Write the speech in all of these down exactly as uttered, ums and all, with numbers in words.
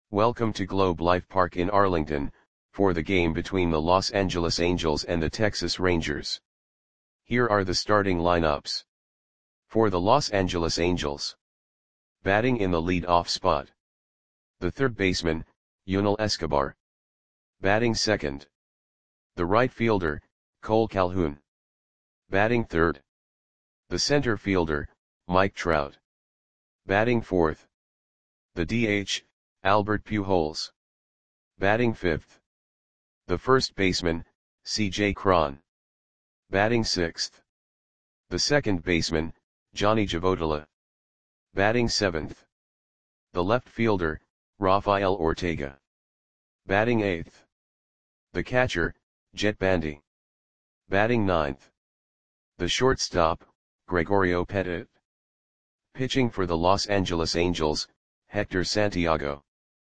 Welcome to Globe Life Park in Arlington, for the game between the Los Angeles Angels and the Texas Rangers. Here are the starting lineups. For the Los Angeles Angels. Batting in the lead-off spot. The third baseman, Yunel Escobar. Batting second. The right fielder, Cole Calhoun. Batting third. The center fielder, Mike Trout. Batting fourth. The D H, Albert Pujols. Batting fifth. The first baseman, C J Cron. Batting sixth. The second baseman, Johnny Javotila. Batting seventh. The left fielder, Rafael Ortega. Batting eighth. The catcher, Jett Bandy. Batting ninth. The shortstop, Gregorio Petit. Pitching for the Los Angeles Angels, Hector Santiago.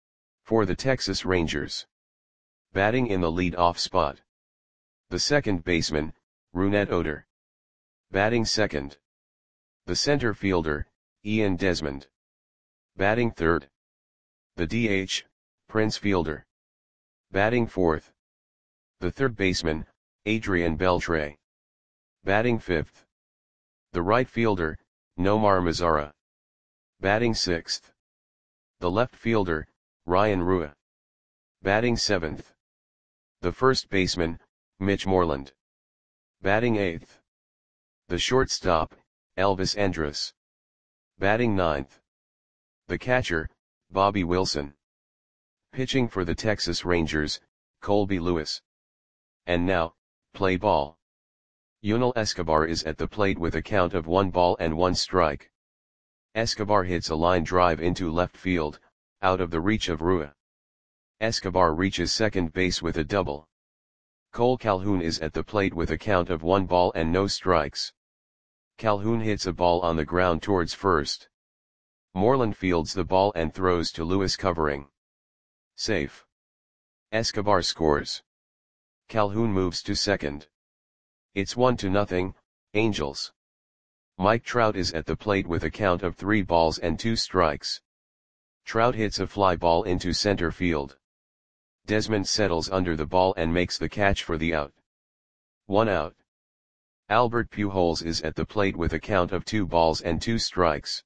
For the Texas Rangers. Batting in the lead-off spot. The second baseman, Rougned Odor. Batting second. The center fielder, Ian Desmond. Batting third. The D H, Prince Fielder. Batting fourth. The third baseman, Adrian Beltre. Batting fifth. The right fielder, Nomar Mazara. Batting sixth. The left fielder, Ryan Rua. Batting seventh. The first baseman, Mitch Moreland. Batting eighth. The shortstop, Elvis Andrus. Batting ninth. The catcher, Bobby Wilson. Pitching for the Texas Rangers, Colby Lewis. And now, play ball. Yunel Escobar is at the plate with a count of one ball and one strike. Escobar hits a line drive into left field, out of the reach of Rua. Escobar reaches second base with a double. Cole Calhoun is at the plate with a count of one ball and no strikes. Calhoun hits a ball on the ground towards first. Moreland fields the ball and throws to Lewis covering. Safe. Escobar scores. Calhoun moves to second. It's one to nothing, Angels. Mike Trout is at the plate with a count of three balls and two strikes. Trout hits a fly ball into center field. Desmond settles under the ball and makes the catch for the out. One out. Albert Pujols is at the plate with a count of two balls and two strikes.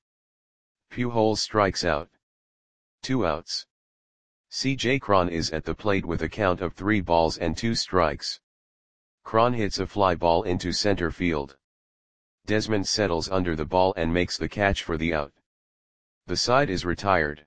Pujols strikes out. Two outs. C J Cron is at the plate with a count of three balls and two strikes. Cron hits a fly ball into center field. Desmond settles under the ball and makes the catch for the out. The side is retired.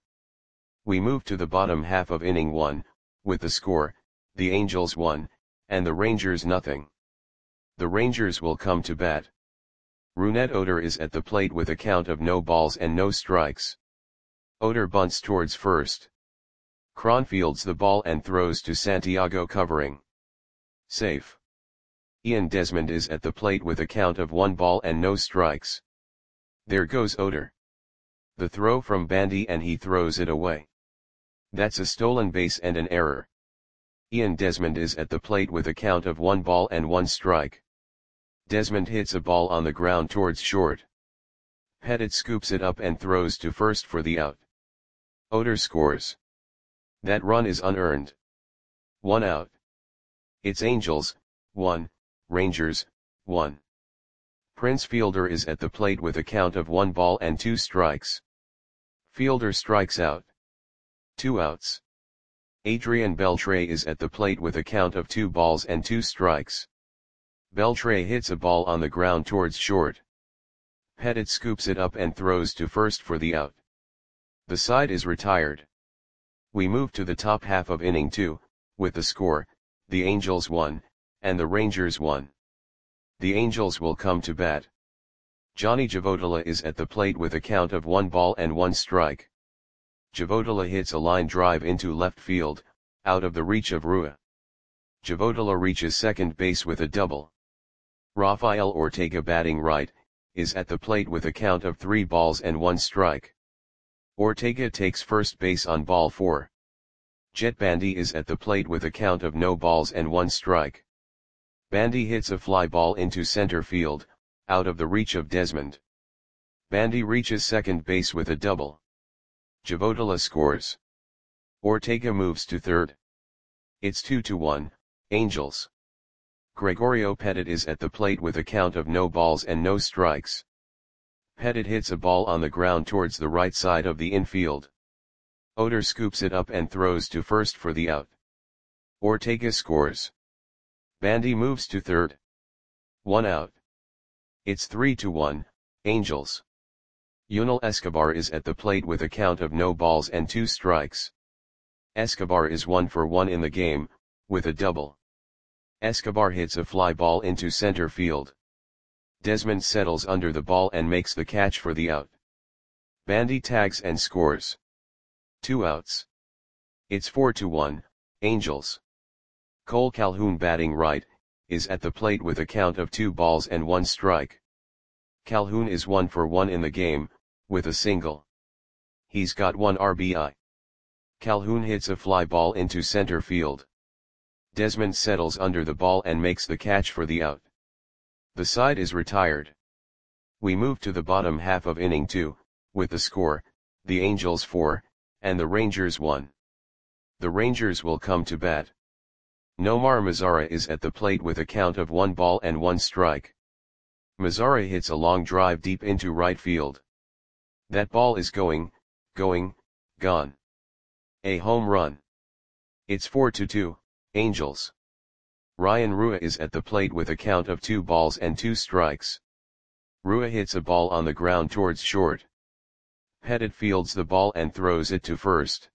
We move to the bottom half of inning one, with the score, the Angels one, and the Rangers nothing. The Rangers will come to bat. Rougned Odor is at the plate with a count of no balls and no strikes. Odor bunts towards first. Cron fields the ball and throws to Santiago covering. Safe. Ian Desmond is at the plate with a count of one ball and no strikes. There goes Odor. The throw from Bandy and he throws it away. That's a stolen base and an error. Ian Desmond is at the plate with a count of one ball and one strike. Desmond hits a ball on the ground towards short. Petit scoops it up and throws to first for the out. Odor scores. That run is unearned. One out. It's Angels, one, Rangers, one. Prince Fielder is at the plate with a count of one ball and two strikes. Fielder strikes out. Two outs. Adrian Beltre is at the plate with a count of two balls and two strikes. Beltre hits a ball on the ground towards short. Petit scoops it up and throws to first for the out. The side is retired. We move to the top half of inning two, with the score, the Angels one, and the Rangers one. The Angels will come to bat. Johnny Javotila is at the plate with a count of one ball and one strike. Javotila hits a line drive into left field, out of the reach of Rua. Javotila reaches second base with a double. Rafael Ortega, batting right, is at the plate with a count of three balls and one strike. Ortega takes first base on ball four. Jett Bandy is at the plate with a count of no balls and one strike. Bandy hits a fly ball into center field, out of the reach of Desmond. Bandy reaches second base with a double. Javotila scores. Ortega moves to third. It's two to one, Angels. Gregorio Petit is at the plate with a count of no balls and no strikes. Petit hits a ball on the ground towards the right side of the infield. Oder scoops it up and throws to first for the out. Ortega scores. Bandy moves to third. One out. It's three to one, Angels. Yunel Escobar is at the plate with a count of no balls and two strikes. Escobar is one for one in the game, with a double. Escobar hits a fly ball into center field. Desmond settles under the ball and makes the catch for the out. Bandy tags and scores. Two outs. It's four to one, Angels. Cole Calhoun, batting right, is at the plate with a count of two balls and one strike. Calhoun is one for one in the game, with a single. He's got one R B I. Calhoun hits a fly ball into center field. Desmond settles under the ball and makes the catch for the out. The side is retired. We move to the bottom half of inning two, with the score, the Angels four, and the Rangers one. The Rangers will come to bat. Nomar Mazara is at the plate with a count of one ball and one strike. Mazara hits a long drive deep into right field. That ball is going, going, gone. A home run. It's four to two, Angels. Ryan Rua is at the plate with a count of two balls and two strikes. Rua hits a ball on the ground towards short. Petit fields the ball and throws it to first.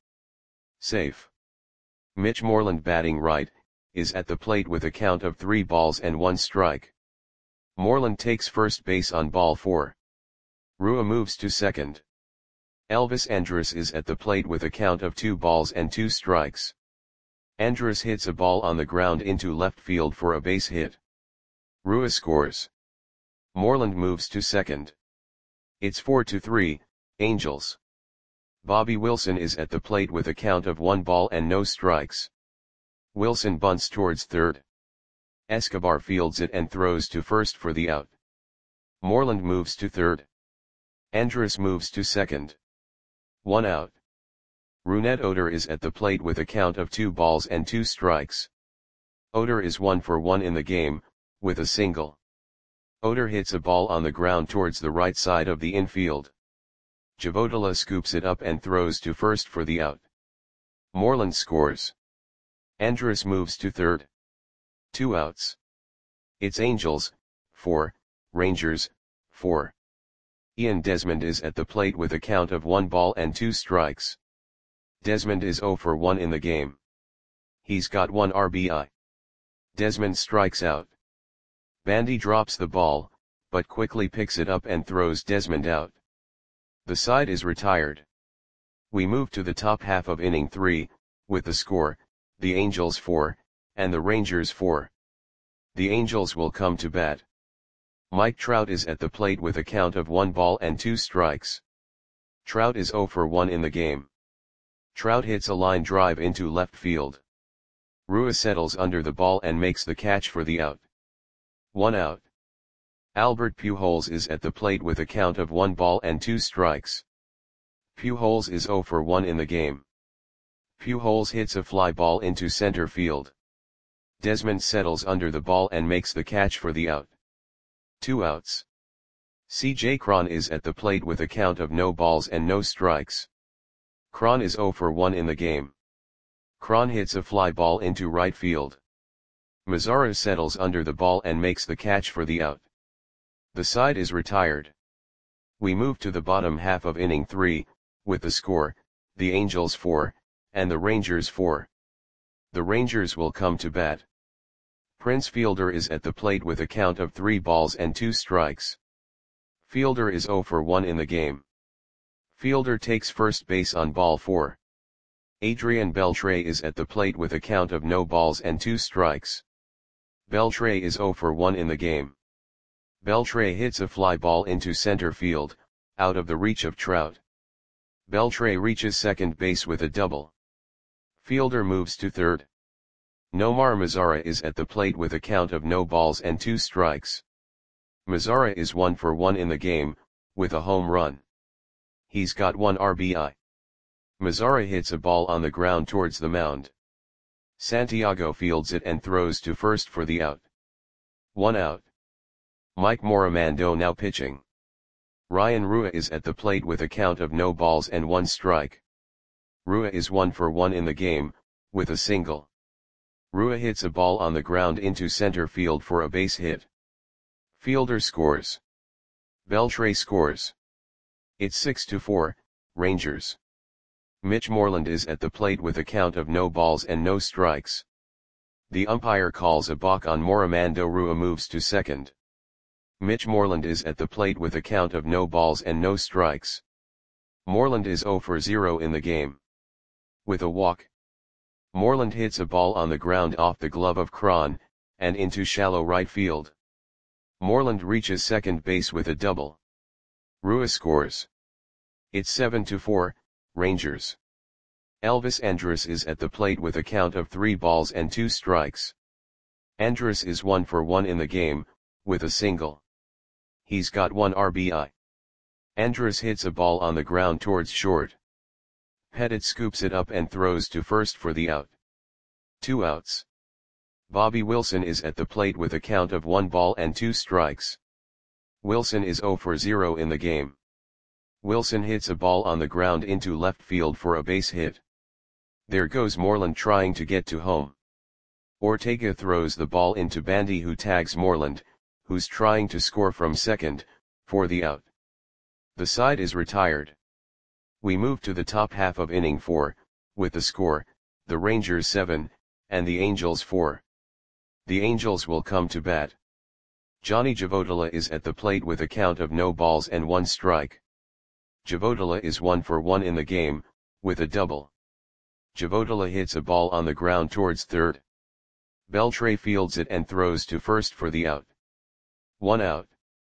Safe. Mitch Moreland, batting right, is at the plate with a count of three balls and one strike. Moreland takes first base on ball four. Rua moves to second. Elvis Andrus is at the plate with a count of two balls and two strikes. Andrus hits a ball on the ground into left field for a base hit. Rua scores. Moreland moves to second. It's four to three, Angels. Bobby Wilson is at the plate with a count of one ball and no strikes. Wilson bunts towards third. Escobar fields it and throws to first for the out. Moreland moves to third. Andrus moves to second. One out. Rougned Odor is at the plate with a count of two balls and two strikes. Odor is one for one in the game, with a single. Odor hits a ball on the ground towards the right side of the infield. Javodala scoops it up and throws to first for the out. Moreland scores. Andrus moves to third. Two outs. It's Angels, four, Rangers, four. Ian Desmond is at the plate with a count of one ball and two strikes. Desmond is zero for one in the game. He's got one R B I. Desmond strikes out. Bandy drops the ball, but quickly picks it up and throws Desmond out. The side is retired. We move to the top half of inning three, with the score, the Angels four, and the Rangers four. The Angels will come to bat. Mike Trout is at the plate with a count of one ball and two strikes. Trout is zero for one in the game. Trout hits a line drive into left field. Rua settles under the ball and makes the catch for the out. One out. Albert Pujols is at the plate with a count of one ball and two strikes. Pujols is zero for one in the game. Pujols hits a fly ball into center field. Desmond settles under the ball and makes the catch for the out. Two outs. C J Cron is at the plate with a count of no balls and no strikes. Cron is zero for one in the game. Cron hits a fly ball into right field. Mazara settles under the ball and makes the catch for the out. The side is retired. We move to the bottom half of inning three, with the score, the Angels four, and the Rangers four. The Rangers will come to bat. Prince Fielder is at the plate with a count of three balls and two strikes. Fielder is zero for one in the game. Fielder takes first base on ball four. Adrian Beltre is at the plate with a count of no balls and two strikes. Beltre is zero for one in the game. Beltre hits a fly ball into center field, out of the reach of Trout. Beltre reaches second base with a double. Fielder moves to third. Nomar Mazara is at the plate with a count of no balls and two strikes. Mazara is one for one in the game, with a home run. He's got one R B I. Mazzara hits a ball on the ground towards the mound. Santiago fields it and throws to first for the out. One out. Mike Morimando now pitching. Ryan Rua is at the plate with a count of no balls and one strike. Rua is one for one in the game, with a single. Rua hits a ball on the ground into center field for a base hit. Fielder scores. Beltre scores. It's six to four, Rangers. Mitch Moreland is at the plate with a count of no balls and no strikes. The umpire calls a balk on Morimando. Rua moves to second. Mitch Moreland is at the plate with a count of no balls and no strikes. Moreland is zero for zero in the game. With a walk, Moreland hits a ball on the ground off the glove of Cron, and into shallow right field. Moreland reaches second base with a double. Rua scores. It's seven to four, Rangers. Elvis Andrus is at the plate with a count of three balls and two strikes. Andrus is one for one in the game, with a single. He's got one R B I. Andrus hits a ball on the ground towards short. Pettit scoops it up and throws to first for the out. Two outs. Bobby Wilson is at the plate with a count of one ball and two strikes. Wilson is zero for zero in the game. Wilson hits a ball on the ground into left field for a base hit. There goes Moreland trying to get to home. Ortega throws the ball into Bandy, who tags Moreland, who's trying to score from second, for the out. The side is retired. We move to the top half of inning four, with the score, the Rangers seven, and the Angels four. The Angels will come to bat. Johnny Javodala is at the plate with a count of no balls and one strike. Javodala is one for one in the game, with a double. Javodala hits a ball on the ground towards third. Beltre fields it and throws to first for the out. One out.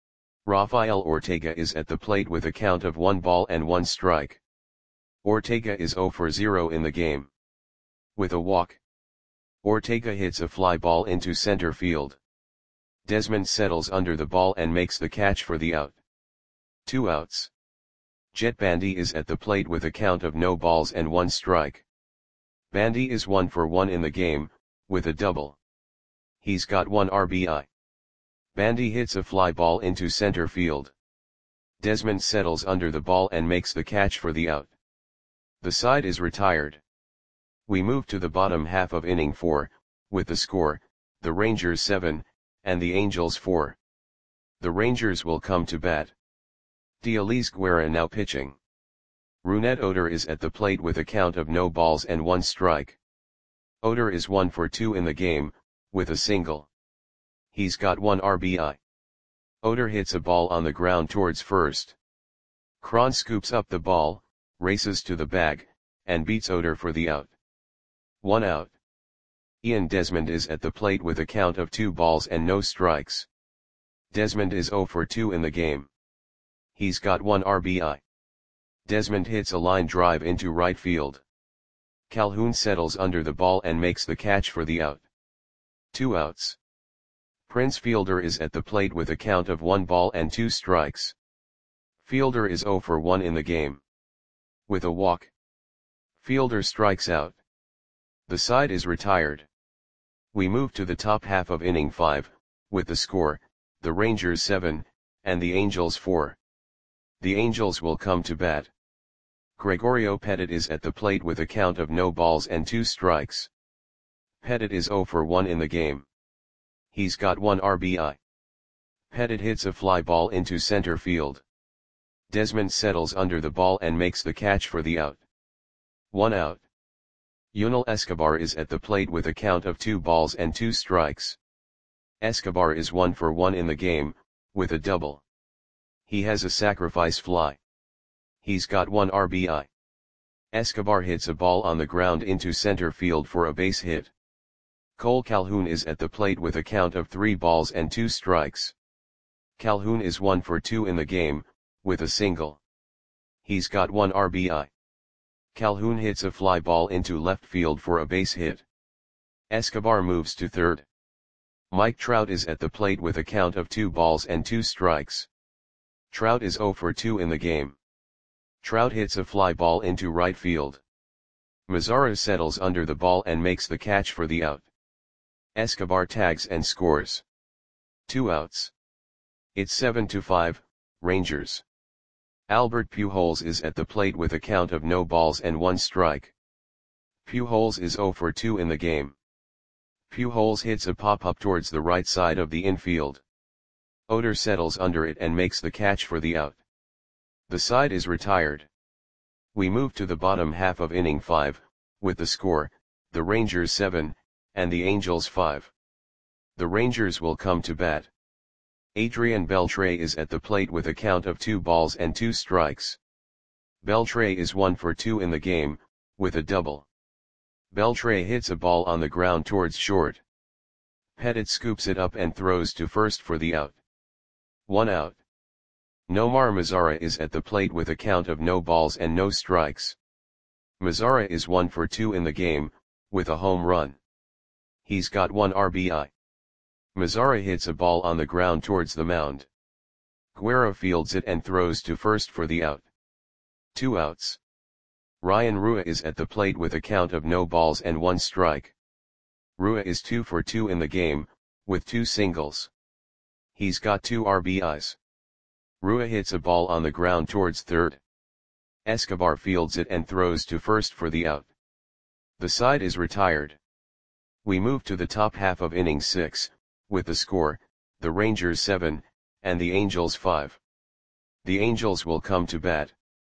Rafael Ortega is at the plate with a count of one ball and one strike. Ortega is zero for zero in the game. With a walk, Ortega hits a fly ball into center field. Desmond settles under the ball and makes the catch for the out. Two outs. Jet Bandy is at the plate with a count of no balls and one strike. Bandy is one for one in the game, with a double. He's got one R B I. Bandy hits a fly ball into center field. Desmond settles under the ball and makes the catch for the out. The side is retired. We move to the bottom half of inning four, with the score, the Rangers seven, and the Angels four. The Rangers will come to bat. Dialys Guerra now pitching. Rougned Odor is at the plate with a count of no balls and one strike. Odor is one for two in the game, with a single. He's got one R B I. Odor hits a ball on the ground towards first. Cron scoops up the ball, races to the bag, and beats Odor for the out. One out. Ian Desmond is at the plate with a count of two balls and no strikes. Desmond is zero for two in the game. He's got one R B I. Desmond hits a line drive into right field. Calhoun settles under the ball and makes the catch for the out. Two outs. Prince Fielder is at the plate with a count of one ball and two strikes. Fielder is zero for one in the game. With a walk, Fielder strikes out. The side is retired. We move to the top half of inning five, with the score, the Rangers seven, and the Angels four. The Angels will come to bat. Gregorio Pettit is at the plate with a count of no balls and two strikes. Pettit is zero for one in the game. He's got one R B I. Pettit hits a fly ball into center field. Desmond settles under the ball and makes the catch for the out. One out. Yunel Escobar is at the plate with a count of two balls and two strikes. Escobar is one for one in the game, with a double. He has a sacrifice fly. He's got one R B I. Escobar hits a ball on the ground into center field for a base hit. Cole Calhoun is at the plate with a count of three balls and two strikes. Calhoun is one for two in the game, with a single. He's got one R B I. Calhoun hits a fly ball into left field for a base hit. Escobar moves to third. Mike Trout is at the plate with a count of two balls and two strikes. Trout is zero for two in the game. Trout hits a fly ball into right field. Mazara settles under the ball and makes the catch for the out. Escobar tags and scores. Two outs. It's seven to five, Rangers. Albert Pujols is at the plate with a count of no balls and one strike. Pujols is zero for two in the game. Pujols hits a pop-up towards the right side of the infield. Oder settles under it and makes the catch for the out. The side is retired. We move to the bottom half of inning five, with the score, the Rangers seven, and the Angels five. The Rangers will come to bat. Adrian Beltre is at the plate with a count of two balls and two strikes. Beltre is one for two in the game, with a double. Beltre hits a ball on the ground towards short. Pettit scoops it up and throws to first for the out. One out. Nomar Mazara is at the plate with a count of no balls and no strikes. Mazara is one for two in the game, with a home run. He's got one R B I. Mazara hits a ball on the ground towards the mound. Guerra fields it and throws to first for the out. Two outs. Ryan Rua is at the plate with a count of no balls and one strike. Rua is two for two in the game, with two singles. He's got two R B Is. Rua hits a ball on the ground towards third. Escobar fields it and throws to first for the out. The side is retired. We move to the top half of inning six, with the score, the Rangers seven, and the Angels five. The Angels will come to bat.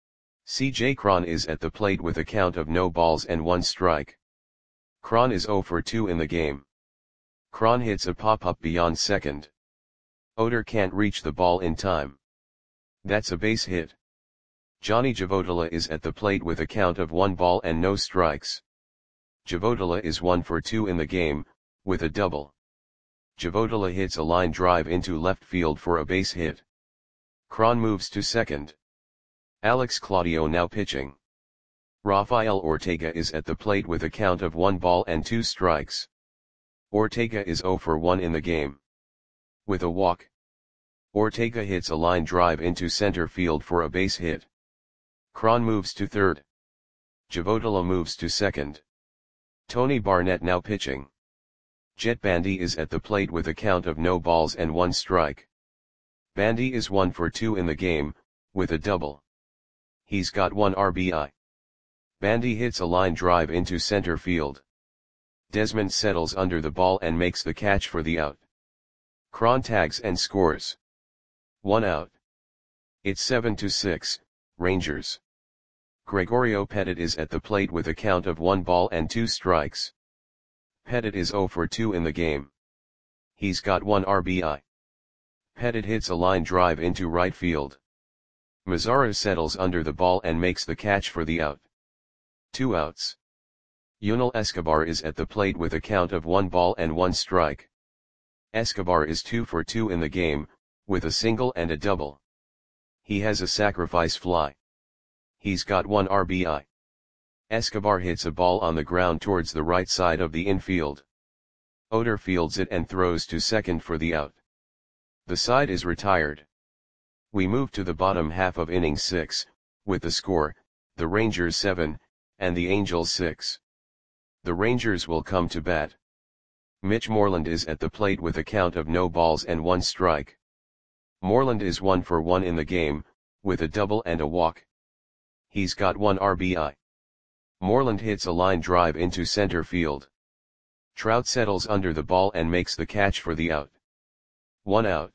C J Cron is at the plate with a count of no balls and one strike. Cron is zero for two in the game. Cron hits a pop-up beyond second. Oder can't reach the ball in time. That's a base hit. Johnny Javodala is at the plate with a count of one ball and no strikes. Javodala is one for two in the game, with a double. Javodala hits a line drive into left field for a base hit. Cron moves to second. Alex Claudio now pitching. Rafael Ortega is at the plate with a count of one ball and two strikes. Ortega is zero for one in the game. With a walk. Ortega hits a line drive into center field for a base hit. Cron moves to third. Javodala moves to second. Tony Barnett now pitching. Jet Bandy is at the plate with a count of no balls and one strike. Bandy is one for two in the game, with a double. He's got one R B I. Bandy hits a line drive into center field. Desmond settles under the ball and makes the catch for the out. Cron tags and scores. One out. It's seven to six, Rangers. Gregorio Pettit is at the plate with a count of one ball and two strikes. Pettit is zero for two in the game. He's got one R B I. Pettit hits a line drive into right field. Mazara settles under the ball and makes the catch for the out. Two outs. Yunel Escobar is at the plate with a count of one ball and one strike. Escobar is two for two in the game, with a single and a double. He has a sacrifice fly. He's got one R B I. Escobar hits a ball on the ground towards the right side of the infield. Oder fields it and throws to second for the out. The side is retired. We move to the bottom half of inning six, with the score, the Rangers seven, and the Angels six. The Rangers will come to bat. Mitch Moreland is at the plate with a count of no balls and one strike. Moreland is one for one in the game, with a double and a walk. He's got one R B I. Moreland hits a line drive into center field. Trout settles under the ball and makes the catch for the out. One out.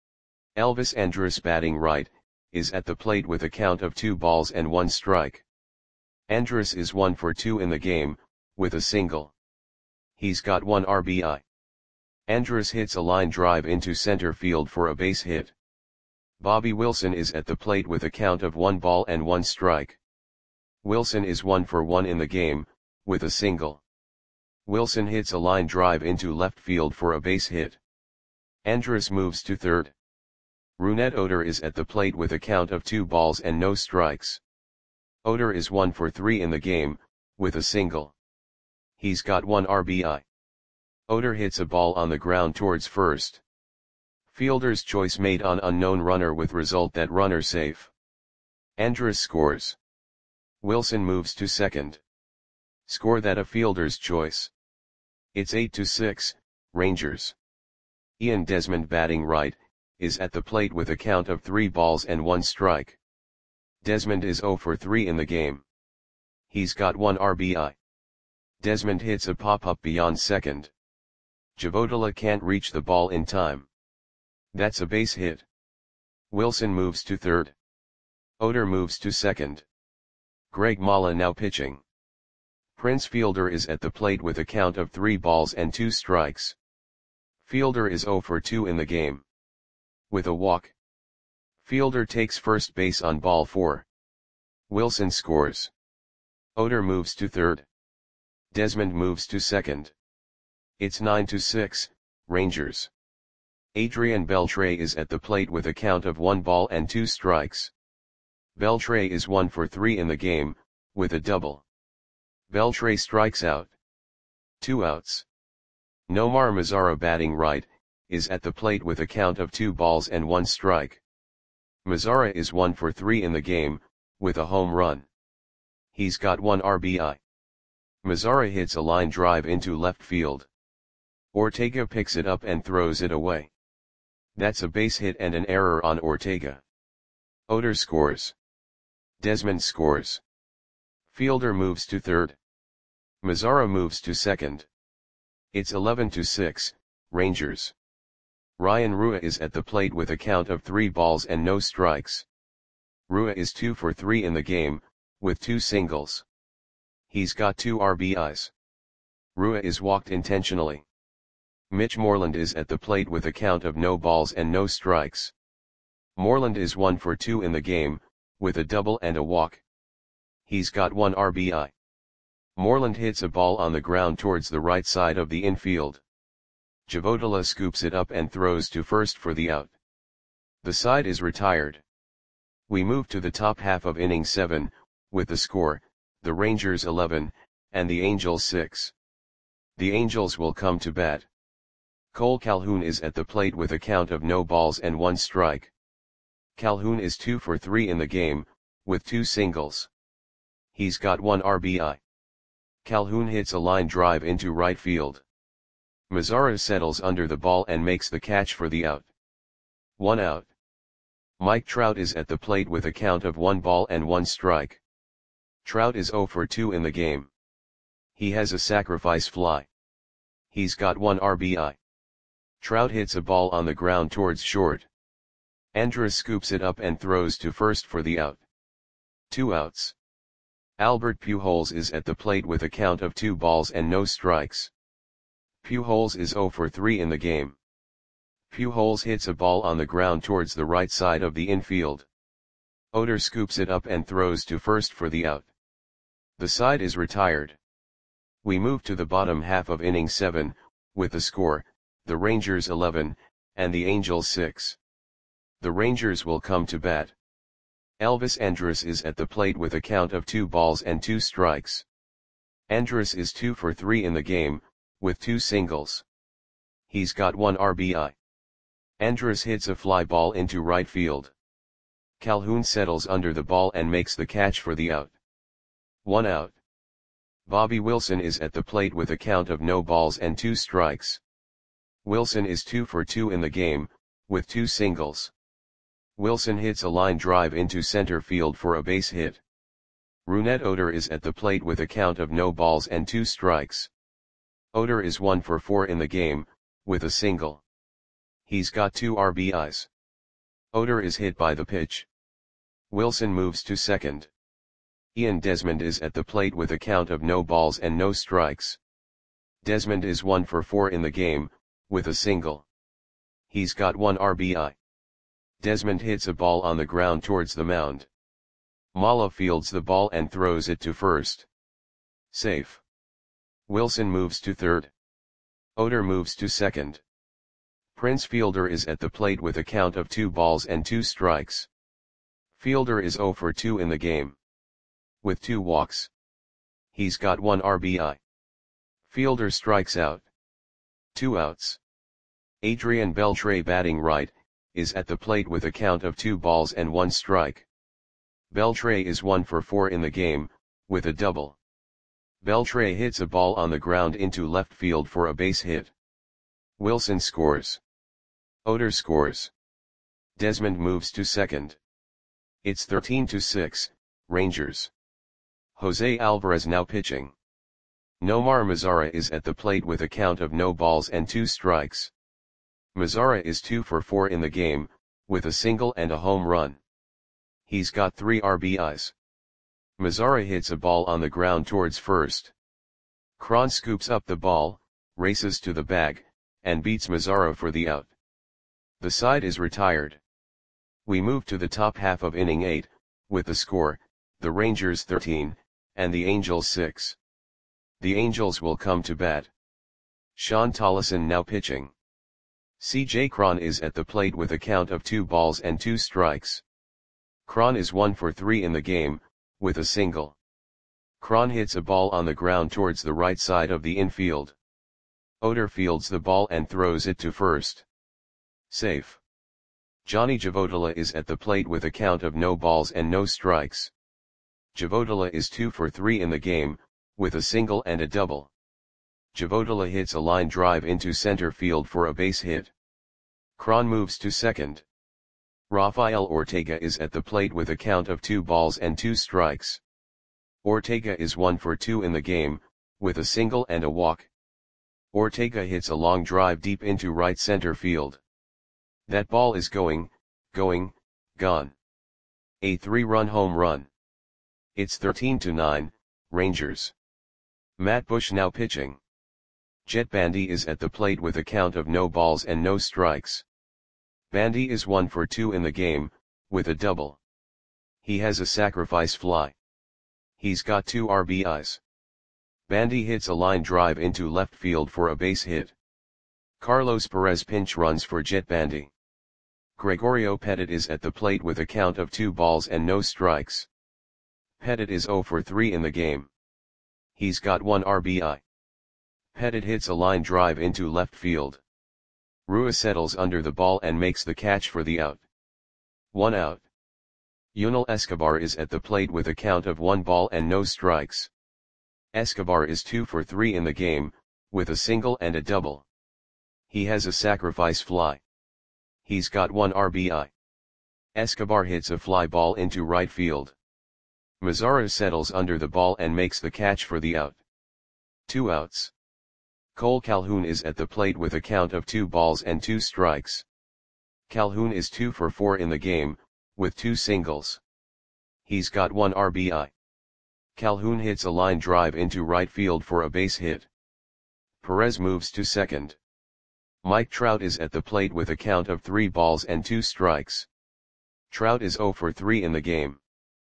Elvis Andrus batting right, is at the plate with a count of two balls and one strike. Andrus is one for two in the game, with a single. He's got one R B I. Andrus hits a line drive into center field for a base hit. Bobby Wilson is at the plate with a count of one ball and one strike. Wilson is one for one in the game, with a single. Wilson hits a line drive into left field for a base hit. Andrus moves to third. Rougned Odor is at the plate with a count of two balls and no strikes. Odor is one for three in the game, with a single. He's got one R B I. Odor hits a ball on the ground towards first. Fielder's choice made on unknown runner with result that runner safe. Andrus scores. Wilson moves to second. Score that a fielder's choice. It's eight to six, Rangers. Ian Desmond batting right, is at the plate with a count of three balls and one strike. Desmond is zero for three in the game. He's got one R B I. Desmond hits a pop-up beyond second. Javodala can't reach the ball in time. That's a base hit. Wilson moves to third. Oder moves to second. Greg Mala now pitching. Prince Fielder is at the plate with a count of three balls and two strikes. Fielder is zero for two in the game. With a walk. Fielder takes first base on ball four. Wilson scores. Oder moves to third. Desmond moves to second. It's nine to six, Rangers. Adrian Beltre is at the plate with a count of one ball and two strikes. Beltre is one for three in the game, with a double. Beltre strikes out. Two outs. Nomar Mazara batting right, is at the plate with a count of two balls and one strike. Mazara is one for three in the game, with a home run. He's got one R B I. Mazara hits a line drive into left field. Ortega picks it up and throws it away. That's a base hit and an error on Ortega. Oder scores. Desmond scores. Fielder moves to third. Mazara moves to second. It's eleven to six, Rangers. Ryan Rua is at the plate with a count of three balls and no strikes. Rua is two for three in the game, with two singles. He's got two R B Is. Rua is walked intentionally. Mitch Moreland is at the plate with a count of no balls and no strikes. Moreland is one for two in the game, with a double and a walk. He's got one R B I. Moreland hits a ball on the ground towards the right side of the infield. Javodala scoops it up and throws to first for the out. The side is retired. We move to the top half of inning seven, with the score, the Rangers eleven, and the Angels six. The Angels will come to bat. Cole Calhoun is at the plate with a count of no balls and one strike. Calhoun is two for three in the game, with two singles. He's got one R B I. Calhoun hits a line drive into right field. Mazara settles under the ball and makes the catch for the out. One out. Mike Trout is at the plate with a count of one ball and one strike. Trout is zero for two in the game. He has a sacrifice fly. He's got one R B I. Trout hits a ball on the ground towards short. Andrus scoops it up and throws to first for the out. Two outs. Albert Pujols is at the plate with a count of two balls and no strikes. Pujols is zero for three in the game. Pujols hits a ball on the ground towards the right side of the infield. Oder scoops it up and throws to first for the out. The side is retired. We move to the bottom half of inning seven, with the score, the Rangers eleven, and the Angels six. The Rangers will come to bat. Elvis Andrus is at the plate with a count of two balls and two strikes. Andrus is two for three in the game, with two singles. He's got one R B I. Andrus hits a fly ball into right field. Calhoun settles under the ball and makes the catch for the out. One out. Bobby Wilson is at the plate with a count of no balls and two strikes. Wilson is two for two in the game, with two singles. Wilson hits a line drive into center field for a base hit. Rougned Odor is at the plate with a count of no balls and two strikes. Odor is one for four in the game, with a single. He's got two R B Is. Odor is hit by the pitch. Wilson moves to second. Ian Desmond is at the plate with a count of no balls and no strikes. Desmond is one for four in the game, with a single. He's got one R B I. Desmond hits a ball on the ground towards the mound. Mala fields the ball and throws it to first. Safe. Wilson moves to third. Odor moves to second. Prince Fielder is at the plate with a count of two balls and two strikes. Fielder is zero for two in the game. With two walks. He's got one R B I. Fielder strikes out. Two outs. Adrian Beltre batting right, is at the plate with a count of two balls and one strike. Beltre is one for four in the game, with a double. Beltre hits a ball on the ground into left field for a base hit. Wilson scores. Oder scores. Desmond moves to second. It's thirteen to six, Rangers. Jose Alvarez now pitching. Nomar Mazara is at the plate with a count of no balls and two strikes. Mazara is two for four in the game, with a single and a home run. He's got three R B Is. Mazara hits a ball on the ground towards first. Cron scoops up the ball, races to the bag, and beats Mazara for the out. The side is retired. We move to the top half of inning eight, with the score, the Rangers thirteen, and the Angels six. The Angels will come to bat. Sean Tollison now pitching. C J Cron is at the plate with a count of two balls and two strikes. Cron is one for three in the game, with a single. Cron hits a ball on the ground towards the right side of the infield. Oder fields the ball and throws it to first. Safe. Johnny Javotila is at the plate with a count of no balls and no strikes. Javotila is two for three in the game, with a single and a double. Javotila hits a line drive into center field for a base hit. Cron moves to second. Rafael Ortega is at the plate with a count of two balls and two strikes. Ortega is one for two in the game, with a single and a walk. Ortega hits a long drive deep into right center field. That ball is going, going, gone. A three-run home run. It's thirteen to nine, Rangers. Matt Bush now pitching. Jet Bandy is at the plate with a count of no balls and no strikes. Bandy is one for two in the game, with a double. He has a sacrifice fly. He's got two R B Is. Bandy hits a line drive into left field for a base hit. Carlos Perez pinch runs for Jet Bandy. Gregorio Petit is at the plate with a count of two balls and no strikes. Petit is zero for three in the game. He's got one R B I. Petit hits a line drive into left field. Rua settles under the ball and makes the catch for the out. One out. Yunel Escobar is at the plate with a count of one ball and no strikes. Escobar is two for three in the game, with a single and a double. He has a sacrifice fly. He's got one R B I. Escobar hits a fly ball into right field. Mazara settles under the ball and makes the catch for the out. Two outs. Cole Calhoun is at the plate with a count of two balls and two strikes. Calhoun is two for four in the game, with two singles. He's got one R B I. Calhoun hits a line drive into right field for a base hit. Perez moves to second. Mike Trout is at the plate with a count of three balls and two strikes. Trout is zero for three in the game.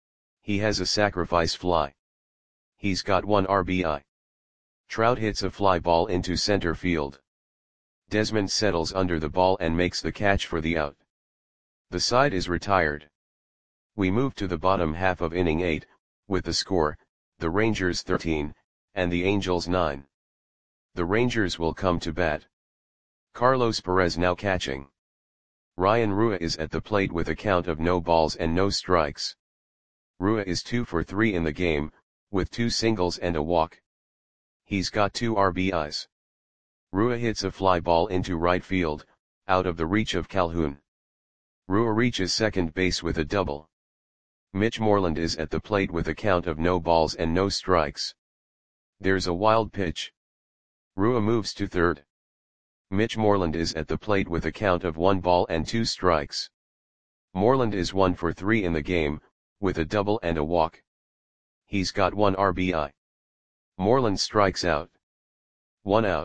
He has a sacrifice fly. He's got one R B I. Trout hits a fly ball into center field. Desmond settles under the ball and makes the catch for the out. The side is retired. We move to the bottom half of inning eight, with the score, the Rangers thirteen, and the Angels nine. The Rangers will come to bat. Carlos Perez now catching. Ryan Rua is at the plate with a count of no balls and no strikes. Rua is two for three in the game, with two singles and a walk. He's got two R B Is. Rua hits a fly ball into right field, out of the reach of Calhoun. Rua reaches second base with a double. Mitch Moreland is at the plate with a count of no balls and no strikes. There's a wild pitch. Rua moves to third. Mitch Moreland is at the plate with a count of one ball and two strikes. Moreland is one for three in the game, with a double and a walk. He's got one R B I. Moreland strikes out. One out.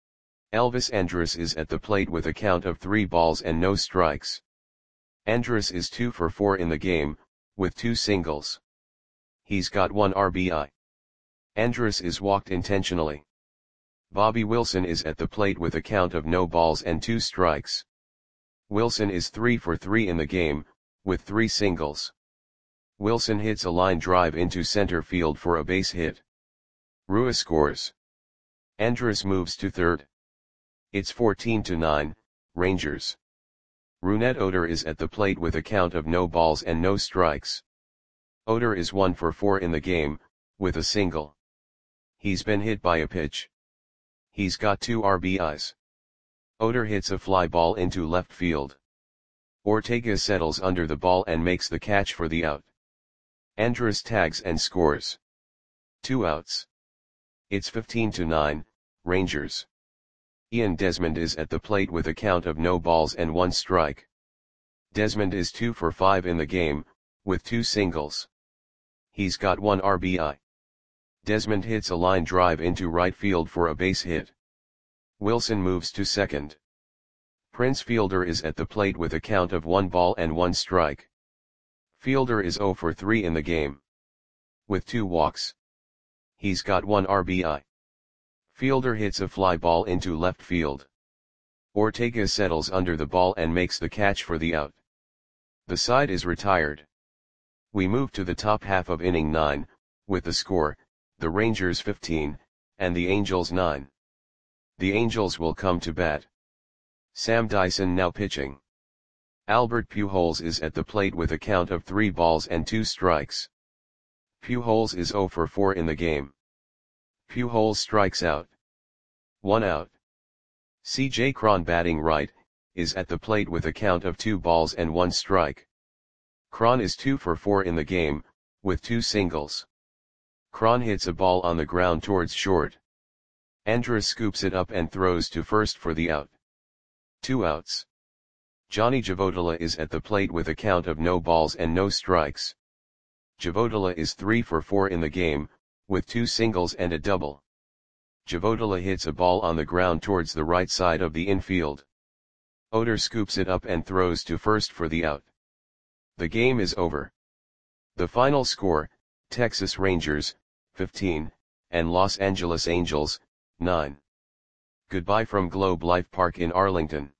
Elvis Andrus is at the plate with a count of three balls and no strikes. Andrus is two for four in the game, with two singles. He's got one R B I. Andrus is walked intentionally. Bobby Wilson is at the plate with a count of no balls and two strikes. Wilson is three for three in the game, with three singles. Wilson hits a line drive into center field for a base hit. Rua scores. Andrus moves to third. It's fourteen to nine, Rangers. Rougned Odor is at the plate with a count of no balls and no strikes. Odor is one for four in the game, with a single. He's been hit by a pitch. He's got two R B Is. Odor hits a fly ball into left field. Ortega settles under the ball and makes the catch for the out. Andrus tags and scores. Two outs. It's fifteen to nine, Rangers. Ian Desmond is at the plate with a count of no balls and one strike. Desmond is two for five in the game, with two singles. He's got one R B I. Desmond hits a line drive into right field for a base hit. Wilson moves to second. Prince Fielder is at the plate with a count of one ball and one strike. Fielder is zero for three in the game, with two walks. He's got one R B I. Fielder hits a fly ball into left field. Ortega settles under the ball and makes the catch for the out. The side is retired. We move to the top half of inning nine, with the score, the Rangers fifteen, and the Angels nine. The Angels will come to bat. Sam Dyson now pitching. Albert Pujols is at the plate with a count of three balls and two strikes. Pujols is zero for four in the game. Pujols strikes out. One out. C J Cron batting right, is at the plate with a count of two balls and one strike. Cron is two for four in the game, with two singles. Cron hits a ball on the ground towards short. Andrus scoops it up and throws to first for the out. Two outs. Johnny Javodala is at the plate with a count of no balls and no strikes. Javodala is three for four in the game, with two singles and a double. Javodala hits a ball on the ground towards the right side of the infield. Odor scoops it up and throws to first for the out. The game is over. The final score, Texas Rangers, fifteen, and Los Angeles Angels, nine. Goodbye from Globe Life Park in Arlington.